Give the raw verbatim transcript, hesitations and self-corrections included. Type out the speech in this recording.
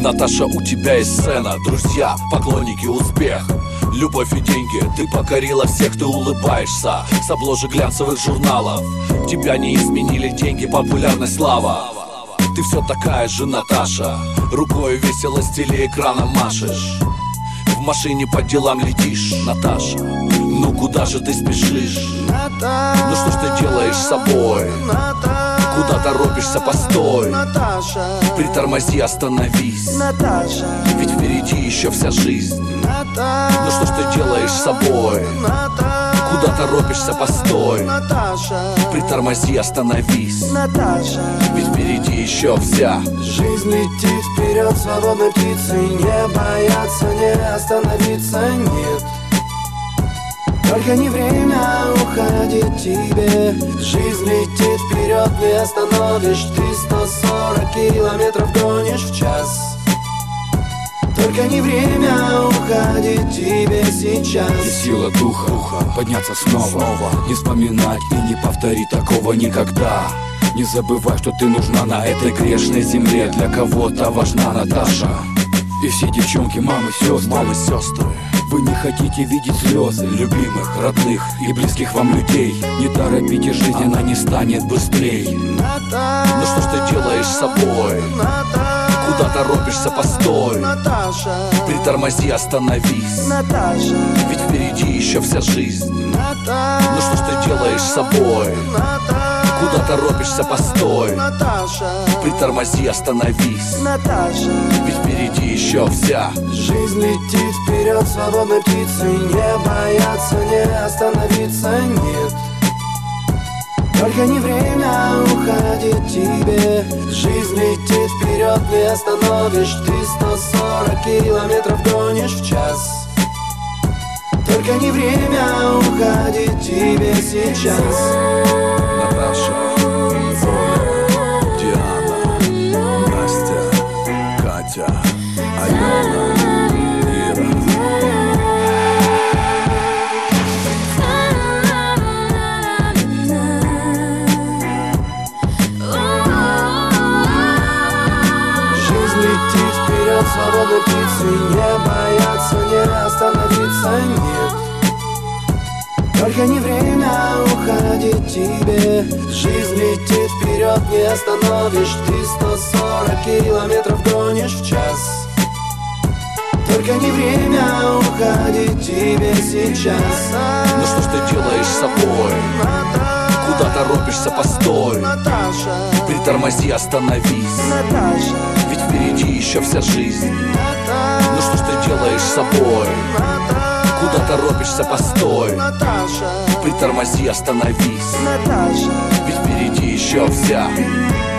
Наташа, у тебя есть сцена, друзья, поклонники, успех, любовь и деньги. Ты покорила всех, ты улыбаешься с обложек глянцевых журналов. Тебя не изменили деньги, популярность, слава. Ты все такая же, Наташа, рукой весело с телеэкрана машешь. В машине по делам летишь, Наташа. Ну куда же ты спешишь? Наташа, ну что ж ты делаешь с собой? Наташа, куда торопишься, постой. Наташа, притормози, остановись. Наташа, ведь впереди еще вся жизнь. Наташа, ну что ж ты делаешь с собой? Наташа, куда торопишься, постой. Наташа, притормози, остановись. Наташа, ведь впереди еще вся жизнь летит вперед свободной птицей. Не бояться, не остановиться, нет. Только не время уходить тебе. Жизнь летит вперед, не остановишь. Ты сто сорок километров гонишь в час. Только не время уходить тебе сейчас. И сила духа, подняться снова, снова. Не вспоминать и не повторить такого никогда. Не забывай, что ты нужна на этой грешной земле. Для кого-то важна Наташа. И все девчонки, мамы, сестры, мамы, сестры, вы не хотите видеть слезы любимых, родных и близких вам людей. Не торопите, жизнь, она не станет быстрей. Наташа, ну что ж ты делаешь с собой? Наташа, куда торопишься, постой. Наташа, притормози, остановись. Наташа, ведь впереди еще вся жизнь. Наташа, ну что ж ты делаешь с собой? Наташа, куда торопишься, постой. Наташа, притормози, остановись. Наташа, ведь впереди еще вся жизнь летит вперед свободной птицей. Не бояться, не остановиться, нет. Только не время уходить тебе. Жизнь летит вперед, не остановишь. Ты сто сорок километров гонишь в час. Только не время уходить тебе сейчас. Наташа, Оля, Диана, Настя, Катя, Алена, Ира. Жизнь летит вперед свободной птицей. Не бояться, не остановиться, нет. Только не время уходить тебе. Жизнь летит вперед, не остановишь. Ты сто сорок километров гонишь в час. Только не время уходить тебе сейчас. ну что ж ты делаешь с собой? Наташа, куда торопишься, постой. Наташа, притормози, остановись. Наташа, ведь впереди еще вся жизнь. Наташа, ну что ж ты делаешь с собой? Наташа, куда торопишься, постой. Наташа, притормози, остановись. Наташа, ведь впереди еще вся